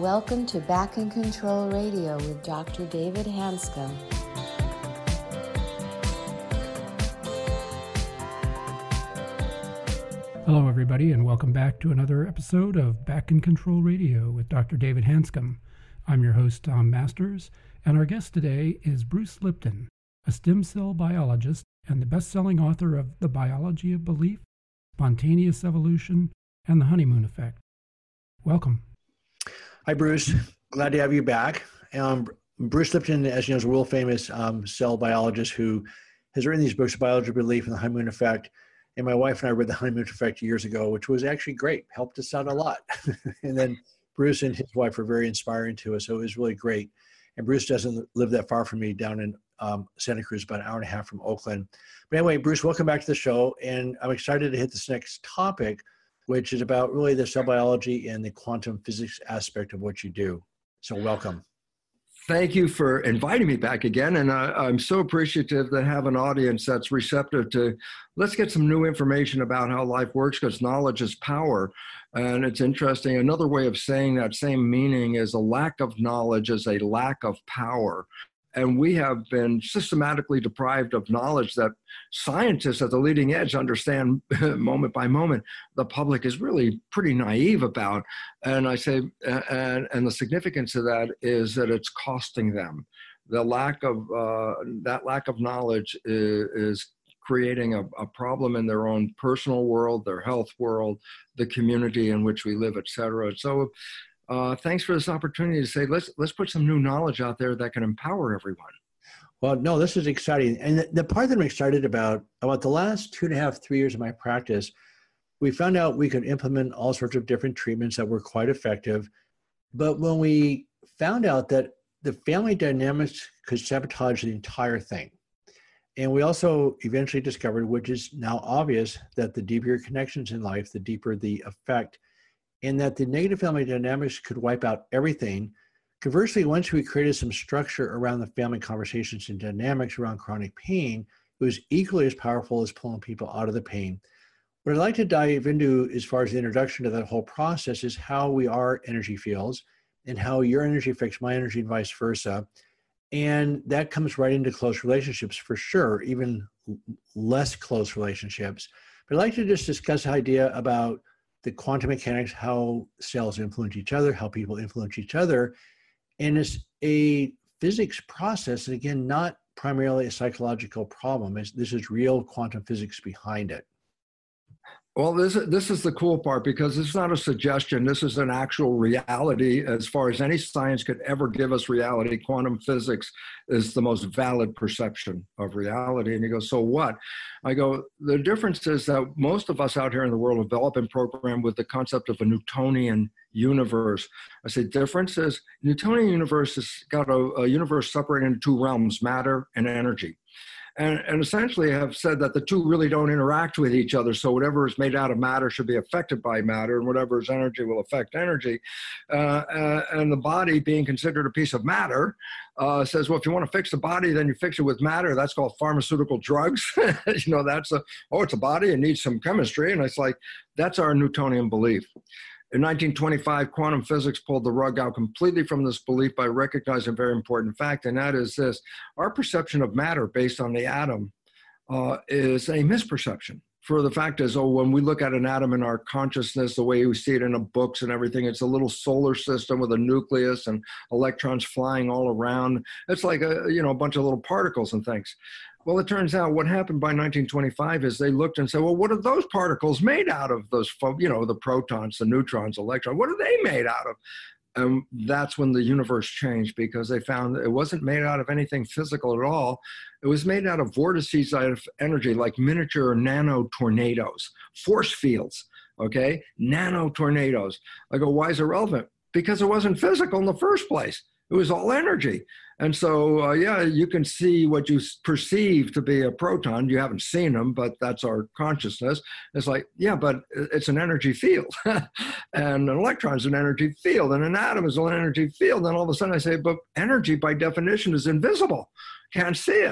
welcome to Back in Control Radio with Dr. David Hanscom. Hello, everybody, and welcome back to another episode of Back in Control Radio with Dr. David Hanscom. I'm your host, Tom Masters, and our guest today is Bruce Lipton, a stem cell biologist and the best-selling author of The Biology of Belief, Spontaneous Evolution, and The Honeymoon Effect. Welcome. Hi, Bruce. Glad to have you back. Bruce Lipton, as you know, is a world-famous cell biologist who has written these books, The Biology of Belief and The Honeymoon Effect. And my wife and I read The Honeymoon Effect years ago, which was actually great, helped us out a lot. And then Bruce and his wife were very inspiring to us, so it was really great. And Bruce doesn't live that far from me, down in Santa Cruz, about an hour and a half from Oakland. But anyway, Bruce, welcome back to the show. And I'm excited to hit this next topic, which is about really the cell biology and the quantum physics aspect of what you do. So welcome. Thank you for inviting me back again. And I'm so appreciative to have an audience that's receptive to, let's get some new information about how life works, because knowledge is power. And it's interesting. Another way of saying that same meaning is a lack of knowledge is a lack of power. And we have been systematically deprived of knowledge that scientists at the leading edge understand moment by moment. The public is really pretty naive about. And I say, and the significance of that is that it's costing them. The lack of, that lack of knowledge is creating a problem in their own personal world, their health world, the community in which we live, et cetera. So thanks for this opportunity to say, let's put some new knowledge out there that can empower everyone. Well, no, this is exciting. And the part that I'm excited about the last 2.5, 3 years of my practice, we found out we could implement all sorts of different treatments that were quite effective. But when we found out that the family dynamics could sabotage the entire thing, and we also eventually discovered, which is now obvious, that the deeper your connections in life, the deeper the effect, and that the negative family dynamics could wipe out everything. Conversely, once we created some structure around the family conversations and dynamics around chronic pain, it was equally as powerful as pulling people out of the pain. What I'd like to dive into as far as the introduction to that whole process is how we are energy fields and how your energy affects my energy and vice versa. And that comes right into close relationships for sure, even less close relationships. But I'd like to just discuss the idea about the quantum mechanics, how cells influence each other, how people influence each other. And it's a physics process, and again, not primarily a psychological problem. This is real quantum physics behind it. Well, this is the cool part, because it's not a suggestion. This is an actual reality as far as any science could ever give us reality. Quantum physics is the most valid perception of reality. And you go, so what? I go, the difference is that most of us out here in the world have developed and programmed with the concept of a Newtonian universe. I say difference is Newtonian universe has got a universe separated into two realms, matter and energy. And essentially have said that the two really don't interact with each other. So whatever is made out of matter should be affected by matter, and whatever is energy will affect energy. And the body, being considered a piece of matter, says, well, if you want to fix the body, then you fix it with matter. That's called pharmaceutical drugs. That's it's a body, it needs some chemistry. And it's like, that's our Newtonian belief. In 1925, quantum physics pulled the rug out completely from this belief by recognizing a very important fact, and that is this: our perception of matter based on the atom is a misperception. For the fact is, when we look at an atom in our consciousness, the way we see it in the books and everything, it's a little solar system with a nucleus and electrons flying all around. It's like a bunch of little particles and things. Well, it turns out what happened by 1925 is they looked and said, well, what are those particles made out of? Those, the protons, the neutrons, electrons, what are they made out of? And that's when the universe changed, because they found it wasn't made out of anything physical at all. It was made out of vortices of energy, like miniature nano tornadoes, force fields, okay? Nano tornadoes. I go, why is it relevant? Because it wasn't physical in the first place. It was all energy. And so, you can see what you perceive to be a proton. You haven't seen them, but that's our consciousness. It's like, but it's an energy field. And an electron is an energy field, and an atom is an energy field. And all of a sudden I say, but energy by definition is invisible. Can't see it.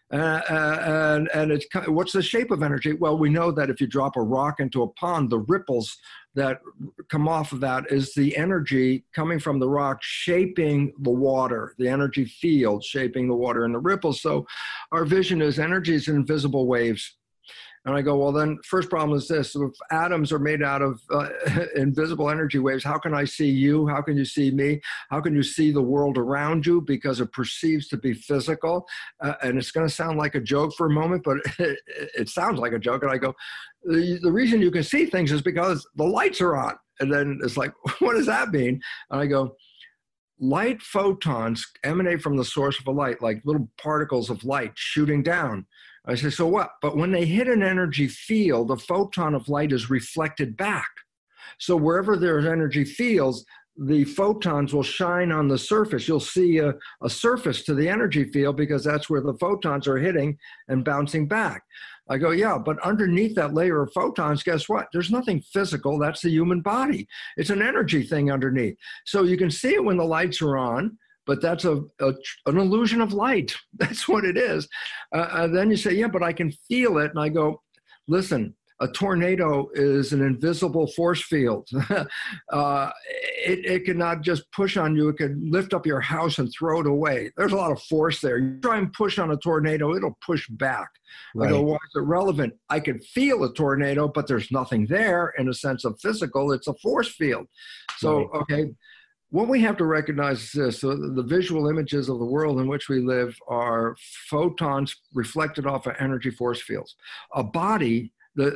And it's, what's the shape of energy? Well, we know that if you drop a rock into a pond, the ripples that come off of that is the energy coming from the rock shaping the water, the energy field shaping the water and the ripples. So our vision is energy is invisible waves. And I go, well, then first problem is this. If atoms are made out of invisible energy waves, how can I see you? How can you see me? How can you see the world around you? Because it perceives to be physical. And it's going to sound like a joke for a moment, but it sounds like a joke. And I go, the reason you can see things is because the lights are on. And then it's like, what does that mean? And I go, light photons emanate from the source of a light, like little particles of light shooting down. I say, so what? But when they hit an energy field, a photon of light is reflected back. So wherever there's energy fields, the photons will shine on the surface. You'll see a surface to the energy field because that's where the photons are hitting and bouncing back. I go, yeah, but underneath that layer of photons, guess what? There's nothing physical. That's the human body. It's an energy thing underneath. So you can see it when the lights are on, but that's an illusion of light. That's what it is. Then you say, yeah, but I can feel it. And I go, listen, a tornado is an invisible force field. It cannot just push on you. It can lift up your house and throw it away. There's a lot of force there. You try and push on a tornado, it'll push back. Right. I go, why is it relevant? I can feel a tornado, but there's nothing there in a sense of physical. It's a force field. So, right. Okay. What we have to recognize is this: so the visual images of the world in which we live are photons reflected off of energy force fields. A body,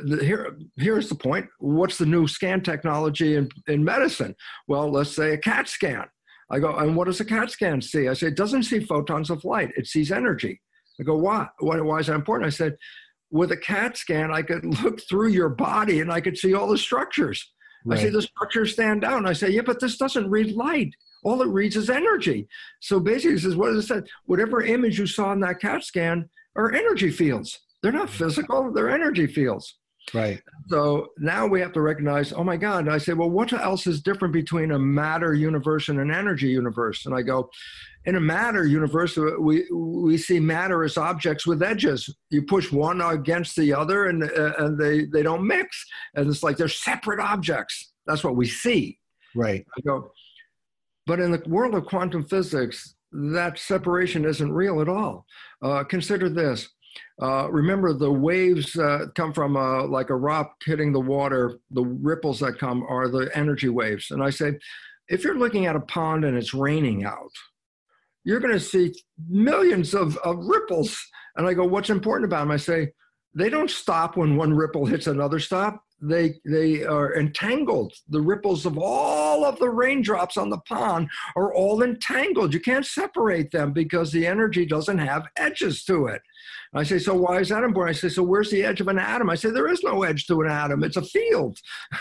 here's the point. What's the new scan technology in medicine? Well, let's say a CAT scan. I go, and what does a CAT scan see? I say, it doesn't see photons of light. It sees energy. I go, why? Why is that important? I said, with a CAT scan, I could look through your body and I could see all the structures. Right. I say the structures stand down. I say, yeah, but this doesn't read light. All it reads is energy. So basically, it says, what does it say? Whatever image you saw in that CAT scan are energy fields. They're not physical. They're energy fields. Right. So now we have to recognize, oh my God. And I say, well, what else is different between a matter universe and an energy universe? And I go, in a matter universe, we see matter as objects with edges. You push one against the other and they don't mix. And it's like they're separate objects. That's what we see. Right. I go, but in the world of quantum physics, that separation isn't real at all. Consider this. Remember, the waves come from like a rock hitting the water. The ripples that come are the energy waves. And I say, if you're looking at a pond and it's raining out, you're going to see millions of ripples. And I go, what's important about them? I say, they don't stop when one ripple hits another stop. They are entangled. The ripples of all of the raindrops on the pond are all entangled. You can't separate them because the energy doesn't have edges to it. I say, so why is that important? I say, so where's the edge of an atom? I say, there is no edge to an atom. It's a field.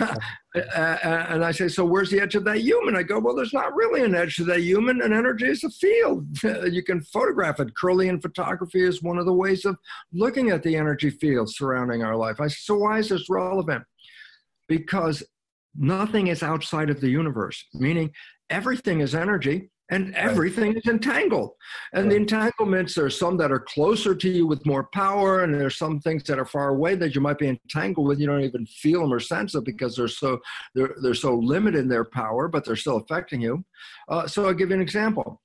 And I say, so where's the edge of that human? I go, well, there's not really an edge to that human. And energy is a field. You can photograph it. Kirlian photography is one of the ways of looking at the energy fields surrounding our life. I say, so why is this relevant? Because nothing is outside of the universe, meaning everything is energy. And everything is entangled. And the entanglements, there's some that are closer to you with more power, and there's some things that are far away that you might be entangled with. You don't even feel them or sense them because they're so limited in their power, but they're still affecting you. So I'll give you an example.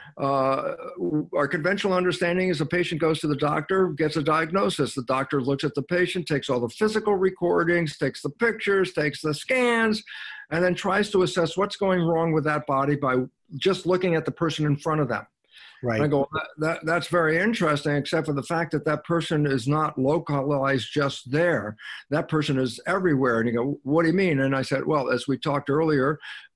Our conventional understanding is a patient goes to the doctor, gets a diagnosis. The doctor looks at the patient, takes all the physical recordings, takes the pictures, takes the scans, and then tries to assess what's going wrong with that body by just looking at the person in front of them. Right. And I go, that's very interesting, except for the fact that that person is not localized just there. That person is everywhere. And you go, what do you mean? And I said, well, as we talked earlier,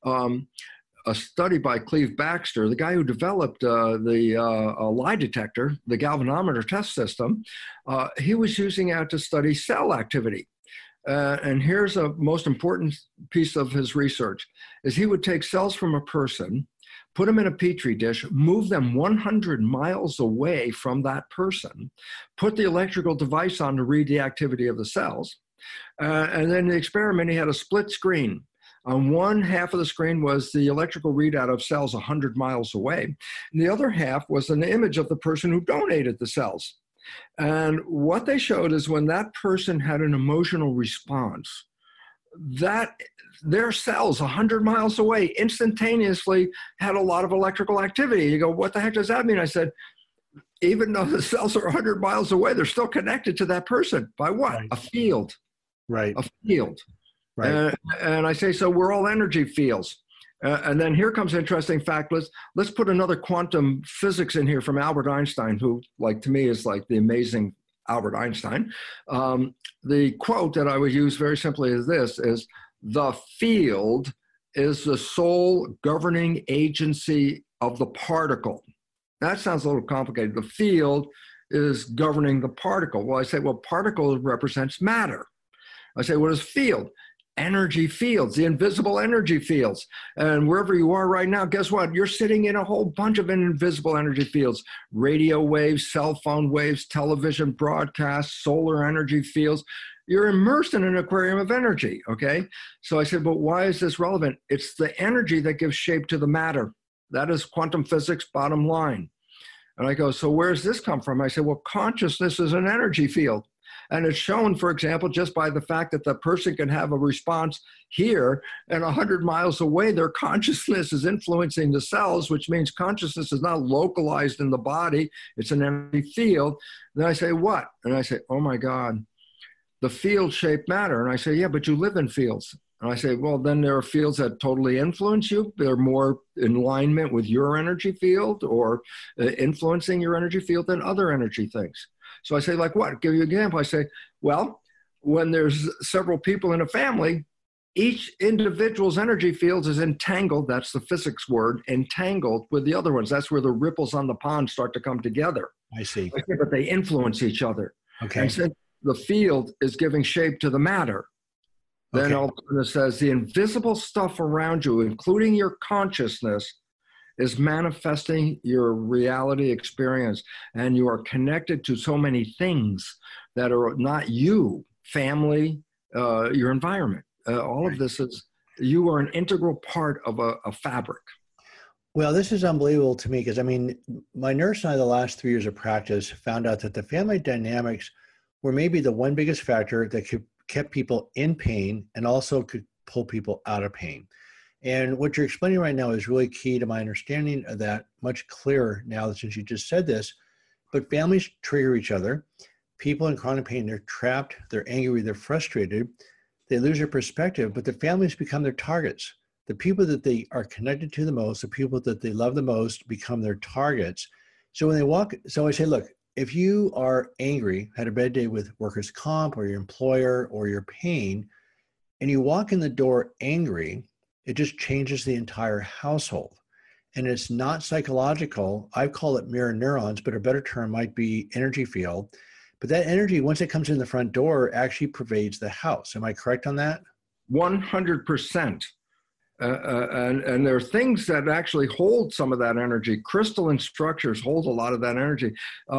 a study by Cleve Baxter, the guy who developed the lie detector, the galvanometer test system, he was using it to study cell activity. And here's a most important piece of his research, is he would take cells from a person, put them in a petri dish, move them 100 miles away from that person, put the electrical device on to read the activity of the cells. And then the experiment, he had a split screen. On one half of the screen was the electrical readout of cells 100 miles away. And the other half was an image of the person who donated the cells. And what they showed is when that person had an emotional response, that their cells 100 miles away instantaneously had a lot of electrical activity. You go, what the heck does that mean? I said, even though the cells are 100 miles away, they're still connected to that person. By what? Right. A field. Right. A field. Right. And I say, so we're all energy fields. And then here comes an interesting fact. Let's put another quantum physics in here from Albert Einstein, who, like, to me is like the amazing Albert Einstein. The quote that I would use very simply is this, is the field is the sole governing agency of the particle. That sounds a little complicated. The field is governing the particle. Well, I say, well, particle represents matter. I say, what is field? Energy fields, the invisible energy fields. And wherever you are right now, guess what? You're sitting in a whole bunch of invisible energy fields: radio waves, cell phone waves, television broadcasts, solar energy fields. You're immersed in an aquarium of energy, okay? So I said, but why is this relevant? It's the energy that gives shape to the matter. That is quantum physics, bottom line. And I go, so where does this come from? I said, well, consciousness is an energy field. And it's shown, for example, just by the fact that the person can have a response here and 100 miles away, their consciousness is influencing the cells, which means consciousness is not localized in the body. It's an energy field. Then I say, what? And I say, oh my God, the field shape matter. And I say, yeah, but you live in fields. And I say, well, then there are fields that totally influence you. They're more in alignment with your energy field or influencing your energy field than other energy things. So I say, like what? I'll give you an example. I say, well, when there's several people in a family, each individual's energy field is entangled. That's the physics word, entangled with the other ones. That's where the ripples on the pond start to come together. I see. But they influence each other. Okay. And since the field is giving shape to the matter, then all of a sudden it says the invisible stuff around you, including your consciousness, is manifesting your reality experience. And you are connected to so many things that are not you, family, your environment. All of this is, you are an integral part of a fabric. Well, this is unbelievable to me because, I mean, my nurse and I, the last 3 years of practice, found out that the family dynamics were maybe the one biggest factor that kept people in pain and also could pull people out of pain. And what you're explaining right now is really key to my understanding of that, much clearer now since you just said this. But families trigger each other. People in chronic pain, they're trapped, they're angry, they're frustrated, they lose their perspective, but the families become their targets. The people that they are connected to the most, the people that they love the most become their targets. So when they walk, so I say, look, if you are angry, had a bad day with workers' comp or your employer or your pain, and you walk in the door angry, it just changes the entire household. And it's not psychological. I call it mirror neurons, but a better term might be energy field. But that energy, once it comes in the front door, actually pervades the house. Am I correct on that? 100%. And there are things that actually hold some of that energy. Crystalline structures hold a lot of that energy.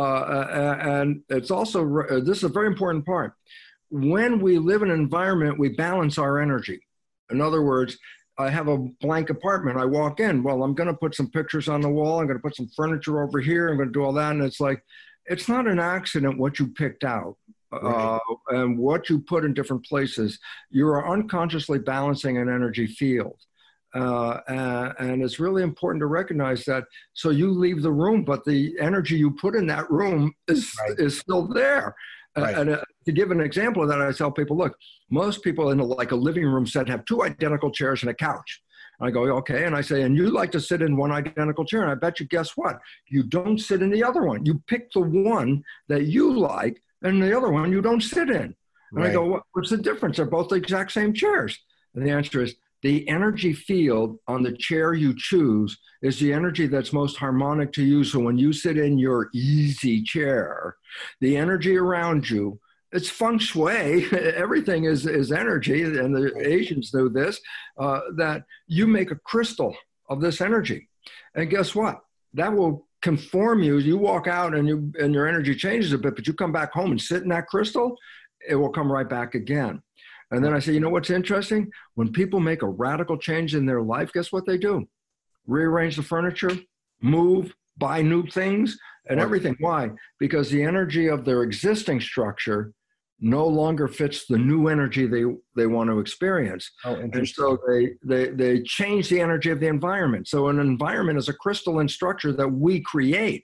And it's also, this is a very important part. When we live in an environment, we balance our energy. In other words, I have a blank apartment. I walk in, well, I'm going to put some pictures on the wall. I'm going to put some furniture over here. I'm going to do all that. And it's like, it's not an accident what you picked out. Right. And what you put in different places. You are unconsciously balancing an energy field. And it's really important to recognize that. So you leave the room, but the energy you put in that room is still there. Right. And to give an example of that, I tell people, look, most people in like a living room set have two identical chairs and a couch. I go, okay. And I say, and you like to sit in one identical chair. And I bet you, guess what? You don't sit in the other one. You pick the one that you like, and the other one you don't sit in. And Right. I go, what's the difference? They're both the exact same chairs. And the answer is, the energy field on the chair you choose is the energy that's most harmonic to you. So when you sit in your easy chair, the energy around you, it's feng shui, everything is energy, and the Asians know this, that you make a crystal of this energy. And guess what? That will conform you. You walk out and your energy changes a bit, but you come back home and sit in that crystal, it will come right back again. And then I say, you know what's interesting? When people make a radical change in their life, guess what they do? Rearrange the furniture, move, buy new things, and everything. Why? Because the energy of their existing structure no longer fits the new energy they want to experience. And so they change the energy of the environment. So an environment is a crystalline structure that we create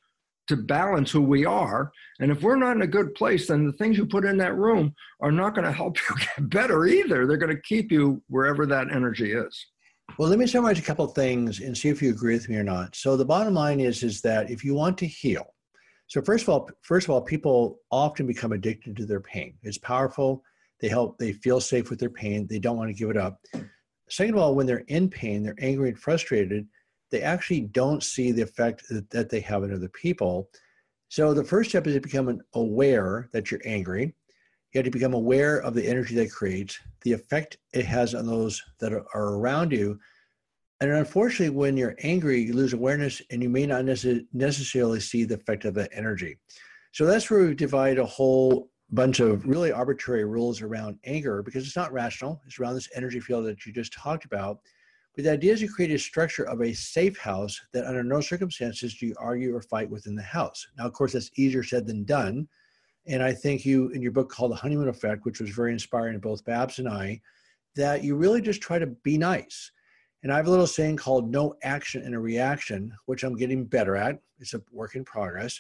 to balance who we are. And if we're not in a good place, then the things you put in that room are not going to help you get better either. They're going to keep you wherever that energy is. Well, let me summarize a couple of things and see if you agree with me or not. So the bottom line is that if you want to heal, so first of all, people often become addicted to their pain. It's powerful. They feel safe with their pain. They don't want to give it up. Second of all, when they're in pain, they're angry and frustrated, they actually don't see the effect that they have on other people. So the first step is to become aware that you're angry. You have to become aware of the energy that creates, the effect it has on those that are around you. And unfortunately, when you're angry, you lose awareness and you may not necessarily see the effect of that energy. So that's where we divide a whole bunch of really arbitrary rules around anger, because it's not rational. It's around this energy field that you just talked about. But the idea is you create a structure of a safe house that under no circumstances do you argue or fight within the house. Now, of course, that's easier said than done. And I think you, in your book called The Honeymoon Effect, which was very inspiring to both Babs and I, that you really just try to be nice. And I have a little saying called no action and a reaction, which I'm getting better at. It's a work in progress.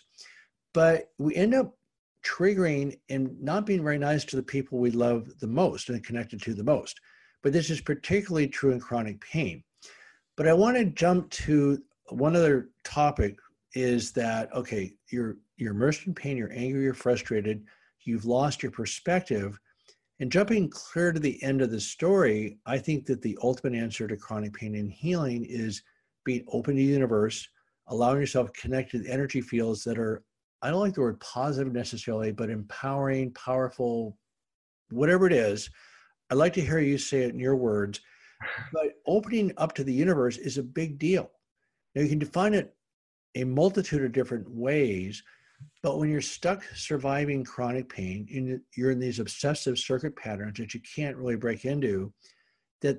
But we end up triggering and not being very nice to the people we love the most and connected to the most. But this is particularly true in chronic pain. But I want to jump to one other topic is that, okay, you're immersed in pain, you're angry, you're frustrated, you've lost your perspective. And jumping clear to the end of the story, I think that the ultimate answer to chronic pain and healing is being open to the universe, allowing yourself to connect to the energy fields that are, I don't like the word positive necessarily, but empowering, powerful, whatever it is. I'd like to hear you say it in your words, but opening up to the universe is a big deal. Now you can define it a multitude of different ways, but when you're stuck surviving chronic pain, you're in these obsessive circuit patterns that you can't really break into, that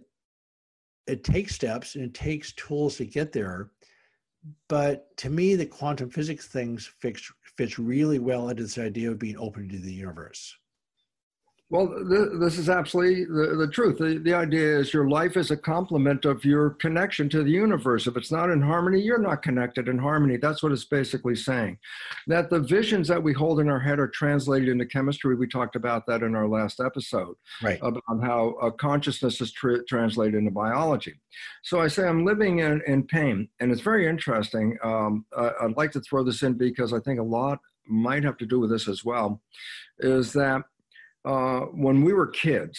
it takes steps and it takes tools to get there. But to me, the quantum physics things fits really well into this idea of being open to the universe. Well, this is absolutely the truth. The idea is your life is a complement of your connection to the universe. If it's not in harmony, you're not connected in harmony. That's what it's basically saying. That the visions that we hold in our head are translated into chemistry. We talked about that in our last episode, right, about how consciousness is translated into biology. So I say I'm living in pain, and it's very interesting. I'd like to throw this in because I think a lot might have to do with this as well, is that when we were kids,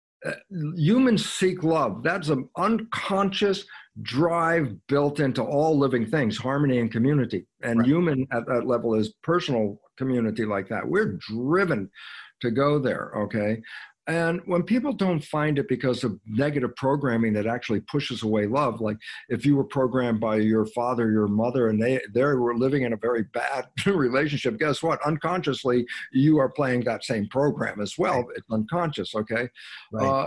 humans seek love. That's an unconscious drive built into all living things, harmony and community. And right. Human at that level is personal community like that. We're driven to go there, okay? And when people don't find it because of negative programming that actually pushes away love, like if you were programmed by your father, your mother, and they were living in a very bad relationship, guess what? Unconsciously, you are playing that same program as well. Right. It's unconscious, okay? Right.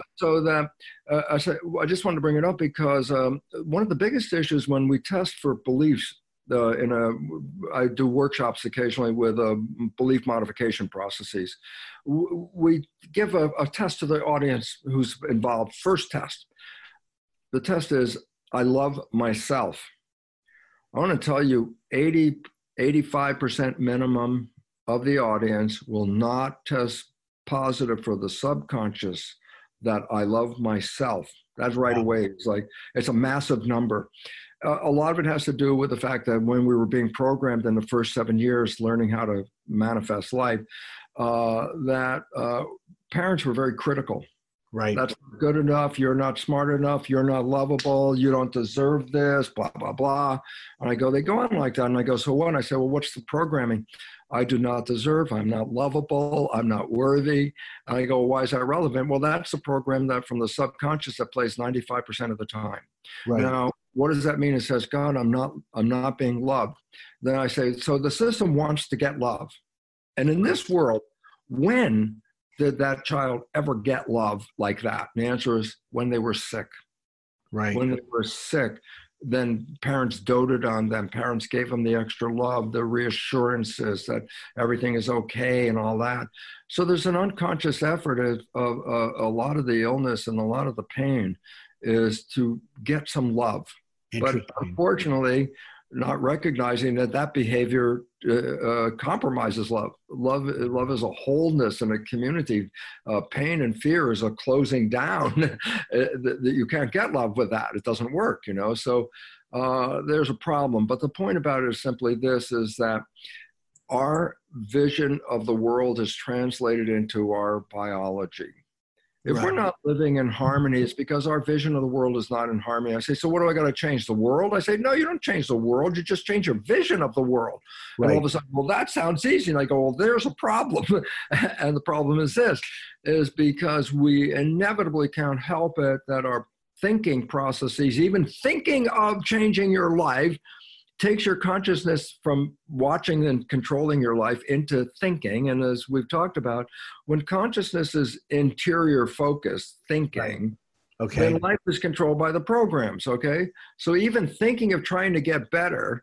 I just wanted to bring it up because one of the biggest issues when we test for beliefs, I do workshops occasionally with belief modification processes. We give a test to the audience who's involved. First test. The test is, I love myself. I want to tell you 85% minimum of the audience will not test positive for the subconscious that I love myself. That's right away. It's a massive number. A lot of it has to do with the fact that when we were being programmed in the first 7 years, learning how to manifest life, parents were very critical. Right. That's not good enough. You're not smart enough. You're not lovable. You don't deserve this, blah, blah, blah. And they go on like that. And I go, so what? And I say, well, what's the programming? I do not deserve. I'm not lovable. I'm not worthy. And I go, why is that relevant? Well, that's the program that from the subconscious that plays 95% of the time. Right. Now, what does that mean? It says, God, I'm not being loved. Then I say, so the system wants to get love. And in this world, when did that child ever get love like that? And the answer is when they were sick. Right. When they were sick, then parents doted on them. Parents gave them the extra love, the reassurances that everything is okay and all that. So there's an unconscious effort of a lot of the illness and a lot of the pain is to get some love. But unfortunately, not recognizing that behavior compromises love. Love is a wholeness in a community. Pain and fear is a closing down. That you can't get love with that. It doesn't work, So there's a problem. But the point about it is simply this, is that our vision of the world is translated into our biology. If we're not living in harmony, it's because our vision of the world is not in harmony. I say, so what do I got to change? The world? I say, no, you don't change the world. You just change your vision of the world. Right. And all of a sudden, well, that sounds easy. And I go, well, there's a problem. And the problem is this, is because we inevitably can't help it that our thinking processes, even thinking of changing your life, takes your consciousness from watching and controlling your life into thinking. And as we've talked about, when consciousness is interior focused thinking, then life is controlled by the programs, okay? So even thinking of trying to get better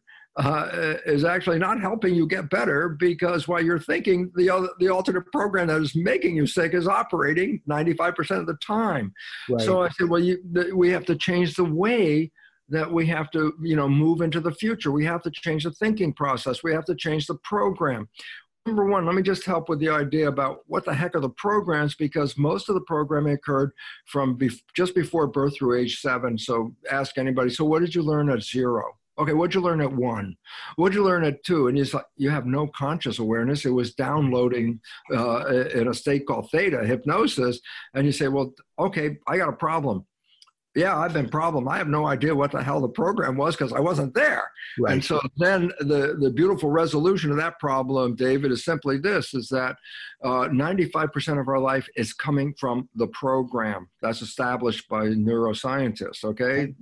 is actually not helping you get better, because while you're thinking, the alternate program that is making you sick is operating 95% of the time. Right. So I said, well, we have to change the way that we have to, move into the future. We have to change the thinking process. We have to change the program. Number one, let me just help with the idea about what the heck are the programs, because most of the programming occurred from just before birth through age 7. So ask anybody, so what did you learn at 0? Okay, what'd you learn at 1? What'd you learn at 2? And it's like, you have no conscious awareness. It was downloading in a state called theta, hypnosis. And you say, well, okay, I got a problem. Yeah, I've been problem. I have no idea what the hell the program was because I wasn't there. Right. And so then the beautiful resolution of that problem, David, is simply this, is that 95% of our life is coming from the program. That's established by neuroscientists, okay?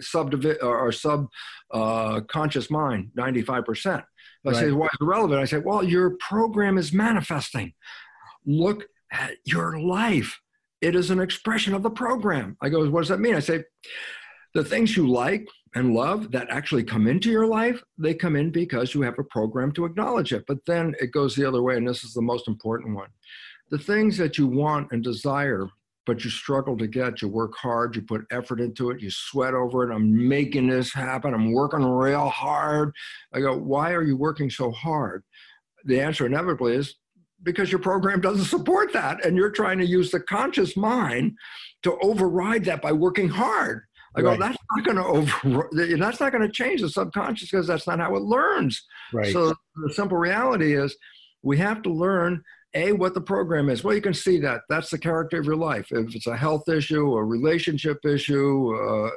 Our subconscious mind, 95%. I say, why is it relevant? I say, well, your program is manifesting. Look at your life. It is an expression of the program. I go, what does that mean? I say, the things you like and love that actually come into your life, they come in because you have a program to acknowledge it. But then it goes the other way, and this is the most important one. The things that you want and desire, but you struggle to get, you work hard, you put effort into it, you sweat over it, I'm making this happen, I'm working real hard. I go, why are you working so hard? The answer inevitably is, because your program doesn't support that, and you're trying to use the conscious mind to override that by working hard. I go, that's not going to change the subconscious, because that's not how it learns. Right. So the simple reality is, we have to learn what the program is. Well, you can see that. That's the character of your life. If it's a health issue, a relationship issue,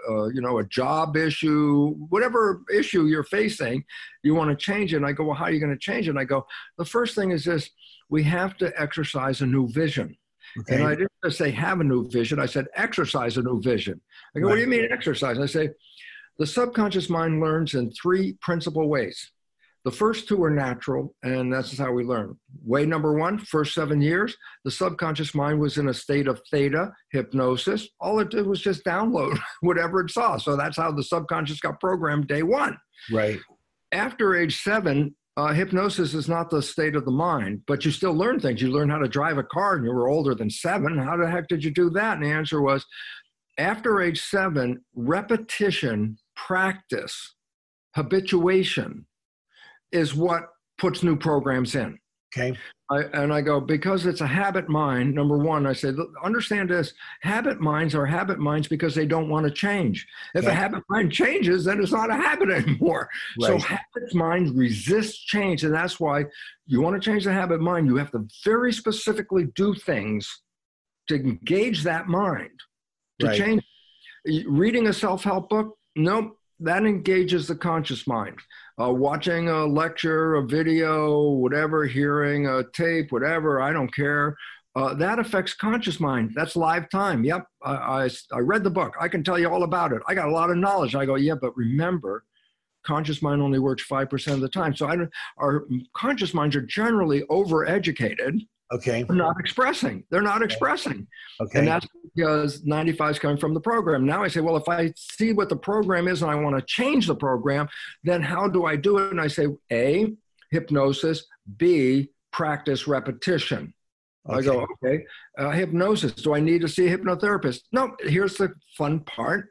a job issue, whatever issue you're facing, you want to change it. And I go, well, how are you going to change it? And I go, the first thing is this. We have to exercise a new vision. Okay. And I didn't just say have a new vision. I said exercise a new vision. I go, what do you mean exercise? I say, the subconscious mind learns in 3 principal ways. The first 2 are natural, and that's how we learn. Way number 1, first 7 years, the subconscious mind was in a state of theta, hypnosis. All it did was just download whatever it saw. So that's how the subconscious got programmed day 1. Right. After age 7, hypnosis is not the state of the mind, but you still learn things. You learn how to drive a car, and you were older than 7. How the heck did you do that? And the answer was, after age 7, repetition, practice, habituation is what puts new programs in. Okay. I go, because it's a habit mind, number 1, I say, understand this, habit minds are habit minds because they don't want to change. If a habit mind changes, then it's not a habit anymore. Right. So habit mind resists change. And that's why you want to change the habit mind, you have to very specifically do things to engage that mind, to change. Reading a self-help book, nope, that engages the conscious mind. Watching a lecture, a video, whatever, hearing a tape, whatever, I don't care. That affects conscious mind. That's live time. Yep, I read the book. I can tell you all about it. I got a lot of knowledge. I go, yeah, but remember, conscious mind only works 5% of the time. So our conscious minds are generally overeducated. Okay. They're not expressing. They're not expressing. Okay. And that's because 95 is coming from the program. Now I say, well, if I see what the program is and I want to change the program, then how do I do it? And I say, A, hypnosis, B, practice repetition. Okay. I go, okay, hypnosis. Do I need to see a hypnotherapist? No, here's the fun part.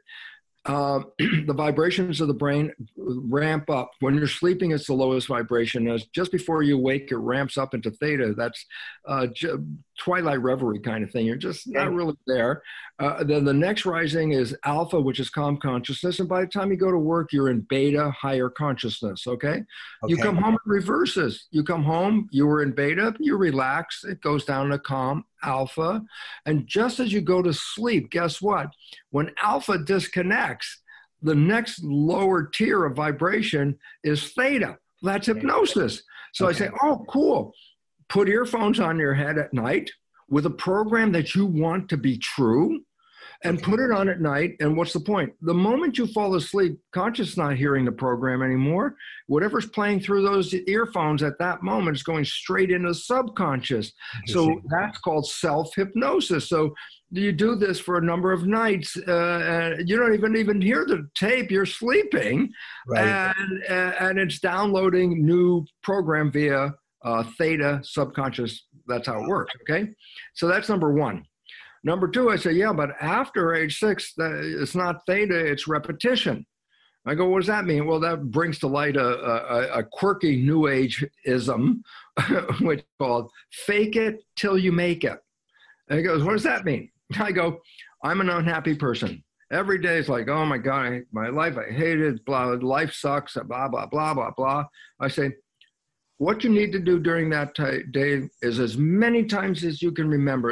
The vibrations of the brain ramp up. When you're sleeping, it's the lowest vibration. As just before you wake, it ramps up into theta. That's twilight reverie kind of thing. You're just not really there. Then the next rising is alpha, which is calm consciousness. And by the time you go to work, you're in beta, higher consciousness, okay? You come home, it reverses. You come home, you were in beta, you relax, it goes down to calm, alpha. And just as you go to sleep, guess what? When alpha disconnects, the next lower tier of vibration is theta. That's hypnosis. So I say, oh, cool. Put earphones on your head at night with a program that you want to be true and put it on at night. And what's the point? The moment you fall asleep, conscious not hearing the program anymore, whatever's playing through those earphones at that moment is going straight into the subconscious. So that's called self-hypnosis. So you do this for a number of nights. You don't even hear the tape. You're sleeping. Right. And it's downloading new program via theta subconscious. That's how it works. Okay. So that's number one. Number two, I say, yeah, but after age 6, it's not theta, it's repetition. I go, what does that mean? Well, that brings to light a quirky new age-ism, which is called fake it till you make it. And he goes, what does that mean? I go, I'm an unhappy person. Every day it's like, oh my God, my life, I hate it, blah, life sucks, blah, blah, blah, blah, blah. I say, what you need to do during that day is as many times as you can remember,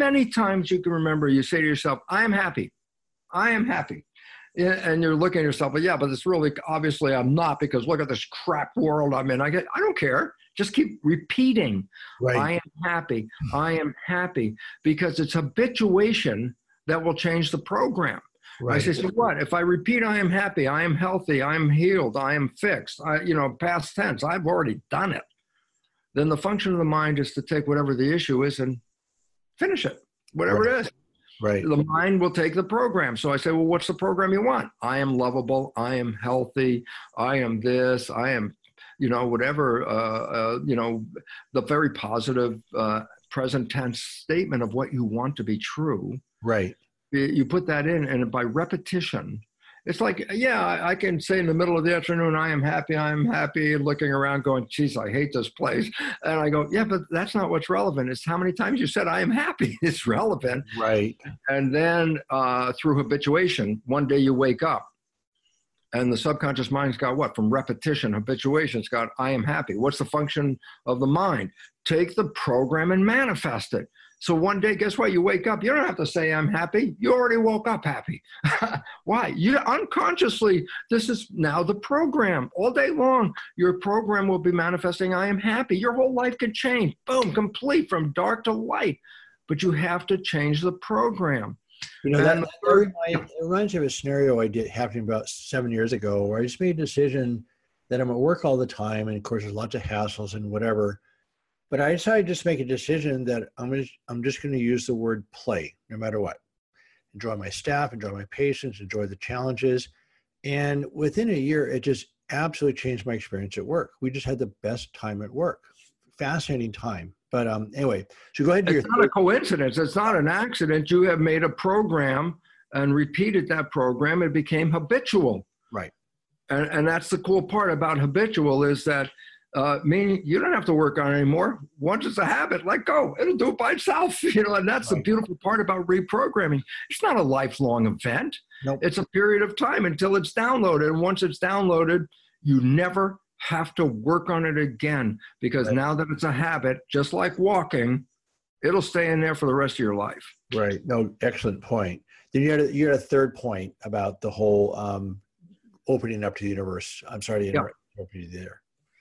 you say to yourself, I am happy. I am happy. And you're looking at yourself, but yeah, but it's really, obviously I'm not, because look at this crap world I'm in. I don't care. Just keep repeating. Right. I am happy. I am happy, because it's habituation that will change the program. Right. I say, so what? If I repeat, I am happy, I am healthy, I am healed, I am fixed, past tense, I've already done it. Then the function of the mind is to take whatever the issue is and finish it, whatever it is. Right. The mind will take the program. So I say, well, what's the program you want? I am lovable, I am healthy, I am this, I am, whatever, the very positive present tense statement of what you want to be true. Right. You put that in, and by repetition, it's like, yeah, I can say in the middle of the afternoon, I am happy, and looking around going, geez, I hate this place. And I go, yeah, but that's not what's relevant. It's how many times you said I am happy. It's relevant. Right. And then through habituation, one day you wake up, and the subconscious mind's got what? From repetition, habituation, it's got I am happy. What's the function of the mind? Take the program and manifest it. So one day, guess what? You wake up. You don't have to say I'm happy. You already woke up happy. Why? You unconsciously, this is now the program. All day long, your program will be manifesting I am happy. Your whole life can change. Boom, complete from dark to light. But you have to change the program. That reminds me of a scenario I did happening about 7 years ago, where I just made a decision that I'm at work all the time. And of course, there's lots of hassles and whatever. But I decided just to make a decision that I'm just going to use the word play, no matter what. Enjoy my staff, enjoy my patients, enjoy the challenges. And within a year, it just absolutely changed my experience at work. We just had the best time at work. Fascinating time. But anyway, so go ahead. It's not a coincidence. It's not an accident. You have made a program and repeated that program. It became habitual. Right. And that's the cool part about habitual is that meaning you don't have to work on it anymore. Once it's a habit, let go. It'll do it by itself. And that's the beautiful part about reprogramming. It's not a lifelong event. Nope. It's a period of time until it's downloaded. And once it's downloaded, you never have to work on it again, because now that it's a habit, just like walking, it'll stay in there for the rest of your life. Right. No, excellent point. Then you had a third point about the whole opening up to the universe. I'm sorry to interrupt you there.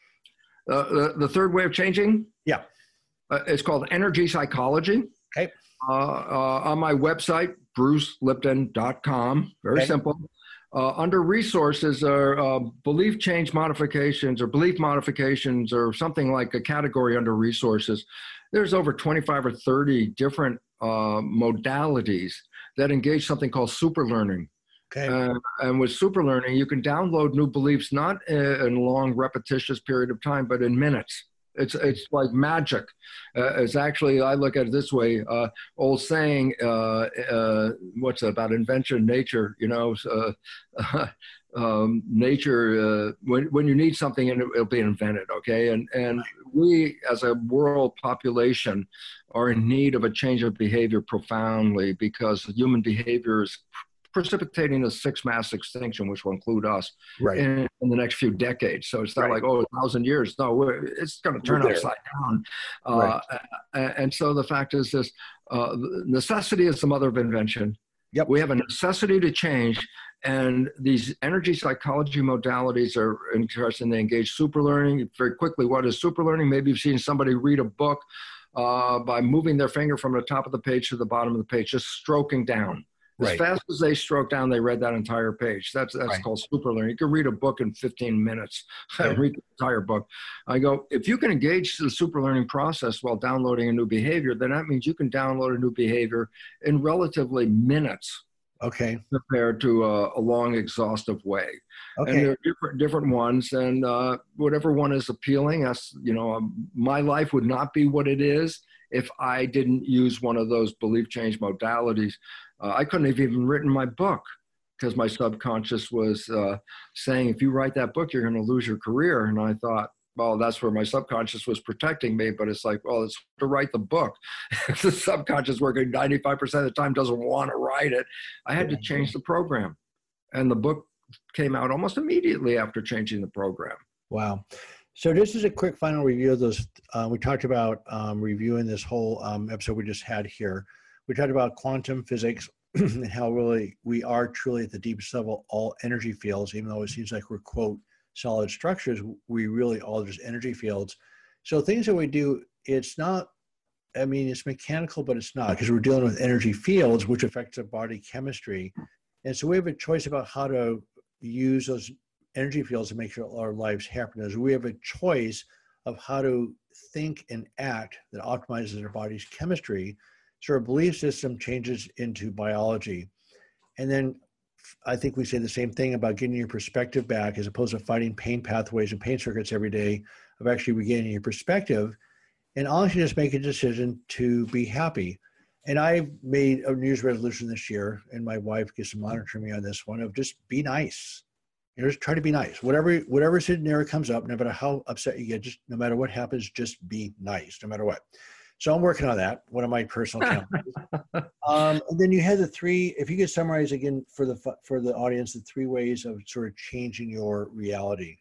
The third way of changing? Yeah. It's called energy psychology. Okay. On my website, brucelipton.com. Very simple. Under resources are belief change modifications or belief modifications or something like a category under resources. there's over 25 or 30 different modalities that engage something called super learning. Okay. And with super learning, you can download new beliefs, not in a long, repetitious period of time, but in minutes. It's like magic. It's actually, I look at it this way, old saying, what's it, about invention, nature, nature, when you need something, it'll be invented, okay? And we, as a world population, are in need of a change of behavior profoundly, because human behavior is precipitating a sixth mass extinction, which will include us, right, in the next few decades. So it's not like, 1,000 years. No, it's going to turn upside down. And so the fact is this, necessity is the mother of invention. Yep. We have a necessity to change, and these energy psychology modalities are interesting. They engage super learning. Very quickly, what is super learning? Maybe you've seen somebody read a book by moving their finger from the top of the page to the bottom of the page, just stroking down. As fast as they stroke down, they read that entire page. That's called super learning. You can read a book in 15 minutes, read the entire book. I go, if you can engage the super learning process while downloading a new behavior, then that means you can download a new behavior in relatively minutes. Okay. Compared to a long, exhaustive way. Okay. And there are different ones, and whatever one is appealing. My life would not be what it is if I didn't use one of those belief change modalities. I couldn't have even written my book, because my subconscious was saying, if you write that book, you're going to lose your career. And I thought, well, that's where my subconscious was protecting me. But it's like, well, it's to write the book. If the subconscious working 95% of the time doesn't want to write it, I had to change the program. And the book came out almost immediately after changing the program. Wow. So this is a quick final review of those. We talked about reviewing this whole episode we just had here. We talked about quantum physics and how really we are truly at the deepest level all energy fields, even though it seems like we're, quote, solid structures, we really all just energy fields. So things that we do, it's not, I mean, it's mechanical, but it's not, because we're dealing with energy fields, which affects our body chemistry. And so we have a choice about how to use those energy fields to make sure our lives happen. We have a choice of how to think and act that optimizes our body's chemistry. So our belief system changes into biology. And then I think we say the same thing about getting your perspective back, as opposed to fighting pain pathways and pain circuits every day, of actually regaining your perspective and honestly just make a decision to be happy. And I made a New Year's resolution this year, and my wife gets to monitor me on this one, of just be nice. Just try to be nice. Whatever scenario comes up, no matter how upset you get, just no matter what happens, just be nice, no matter what. So I'm working on that, one of my personal challenges. And then you had the three, if you could summarize again for the audience, the three ways of sort of changing your reality.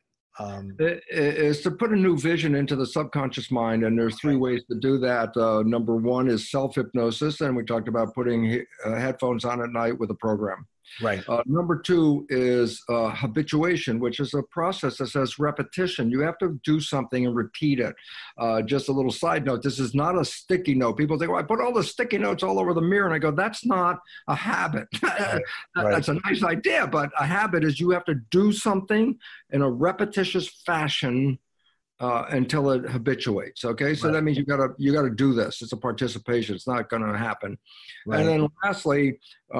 Is to put a new vision into the subconscious mind, and there's three ways to do that. Number one is self-hypnosis, and we talked about putting headphones on at night with a program. Right. Number two is habituation, which is a process that says repetition. You have to do something and repeat it. Just a little side note, this is not a sticky note. People think, well, I put all the sticky notes all over the mirror. And I go, that's not a habit. That's a nice idea, but a habit is you have to do something in a repetitious fashion until it habituates. Okay, so that means you gotta do this. It's a participation. It's not going to happen. Right. And then lastly,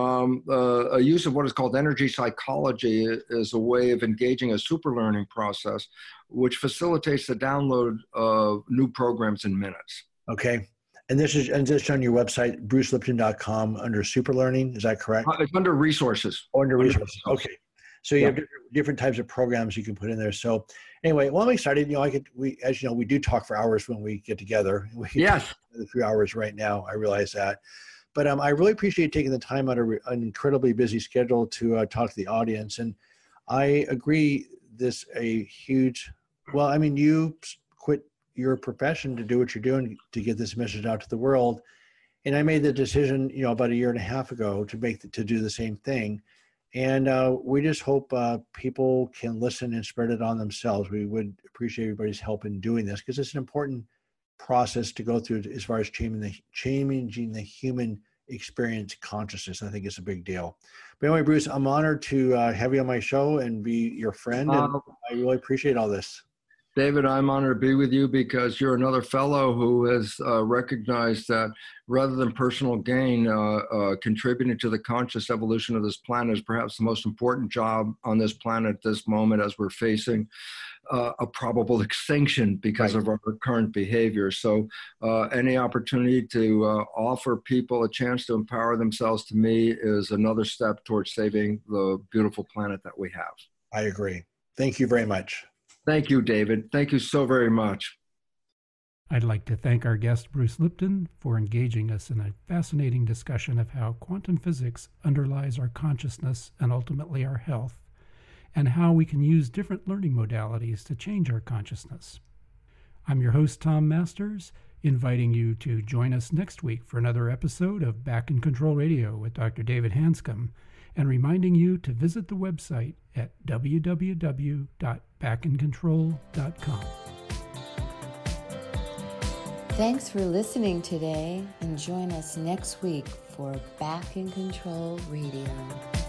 a use of what is called energy psychology is a way of engaging a super learning process, which facilitates the download of new programs in minutes. Okay. And this is on your website, brucelipton.com, under super learning. Is that correct? It's under resources. Under resources. Okay. So you have different types of programs you can put in there. So anyway, well, I'm excited. As you know, we do talk for hours when we get together. We yes. A few hours right now. I realize that. But I really appreciate taking the time out of an incredibly busy schedule to talk to the audience. And I agree you quit your profession to do what you're doing to get this message out to the world. And I made the decision, about a year and a half ago to do the same thing. And we just hope people can listen and spread it on themselves. We would appreciate everybody's help in doing this, because it's an important process to go through as far as changing the human experience consciousness. I think it's a big deal. But anyway, Bruce, I'm honored to have you on my show and be your friend. And I really appreciate all this. David, I'm honored to be with you because you're another fellow who has recognized that rather than personal gain, contributing to the conscious evolution of this planet is perhaps the most important job on this planet at this moment as we're facing a probable extinction because of our current behavior. So any opportunity to offer people a chance to empower themselves, to me, is another step towards saving the beautiful planet that we have. I agree. Thank you very much. Thank you, David. Thank you so very much. I'd like to thank our guest, Bruce Lipton, for engaging us in a fascinating discussion of how quantum physics underlies our consciousness and ultimately our health, and how we can use different learning modalities to change our consciousness. I'm your host, Tom Masters, inviting you to join us next week for another episode of Back in Control Radio with Dr. David Hanscom, and reminding you to visit the website at www.backincontrol.com. Thanks for listening today, and join us next week for Back in Control Radio.